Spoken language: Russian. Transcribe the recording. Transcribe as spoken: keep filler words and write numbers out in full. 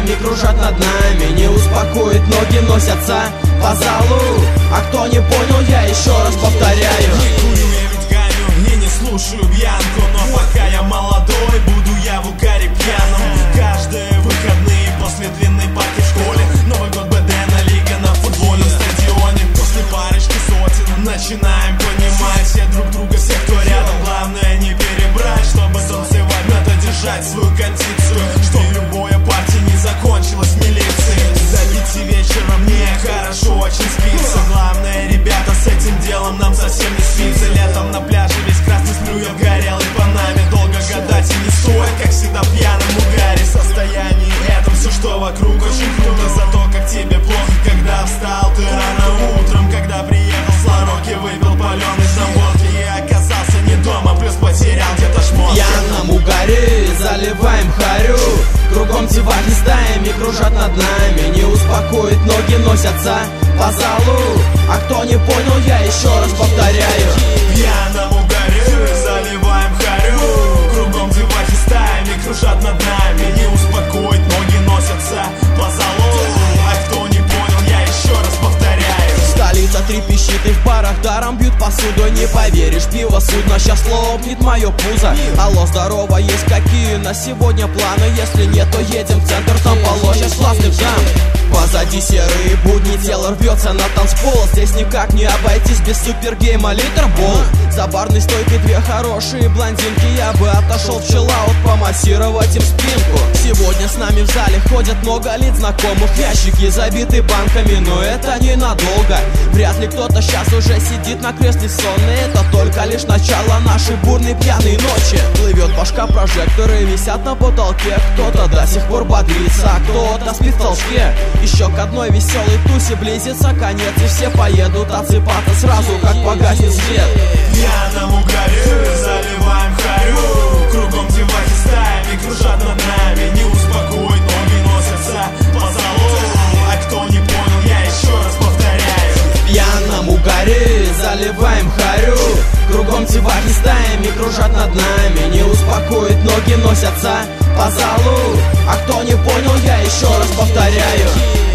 стаями кружат над нами. Не успокоит, ноги носятся по залу. А кто не понял, я еще раз повторяю: не курю, я ведь гоню, и не слушаю бьянку. Но пока я молодой, буду я в угаре пьяном. Каждые выходные после длинной парки в школе Новый год БДНа, лига на футбольном стадионе. После парочки сотен начинаем понимать все друг друга, все, кто рядом. Главное не перебрать, чтобы танцевать, надо держать свою кондицию, чтоб любое парти не закончилось милицией. До пяти вечера мне хорошо очень спится. Главное, ребята, с этим делом нам совсем не спится. Летом на пляже весь красный сплю я в горелой панаме. Долго гадать и не стоит, как всегда в пьяном угаре. Состояние это все, что вокруг, очень круто. Зато как тебе плохо, когда встал ты рано утром, когда приехал с Лароки, выпил паленый водки и оказался не дома, плюс потерял где-то шмотки. В пьяном угаре заливаем харю. Кругом зеваки стаями кружат над нами. Не успокоит, ноги носятся по залу. А кто не понял, я еще раз повторяю: в пьяном угаре заливаем харю. Кругом зеваки стаями кружат над нами. Не успокоит, ноги носятся по залу. А кто не понял, я еще раз повторяю: столица трепещет и в барах даром бьют посуду. Не поверишь, пиво судно сейчас лопнет мое пузо. Алло, здорово, есть какие на сегодня планы? Если нет, то едем в центр, там положишь классных дам. Позади серые будни, тело рвется на танцпол. Здесь никак не обойтись без супергейма литербол. За барной стойкой две хорошие блондинки. Я бы отошел в чиллаут, помассировать им спинку. Сегодня с нами в зале ходят много лиц знакомых. Ящики забиты банками, но это ненадолго. Вряд ли кто-то сейчас уже сидит на кресле сонный. Это только лишь начало нашей бурной пьяной ночи. Плывет башка, прожекторы висят на потолке. Кто-то до сих пор бодрится, а кто-то спит в толчке. Еще к одной веселой тусе близится конец, и все поедут отсыпаться сразу, как погаснет свет. В пьяном угаре заливаем харю. Кругом зеваки стаями кружат над нами. Не успокоит, ноги носятся по залу. А кто не понял, я еще раз повторяю: в пьяном угаре заливаем харю. Кругом зеваки стаями кружат над нами. Не успокоит, ноги носятся по залу. А кто не понял, я еще раз повторяю: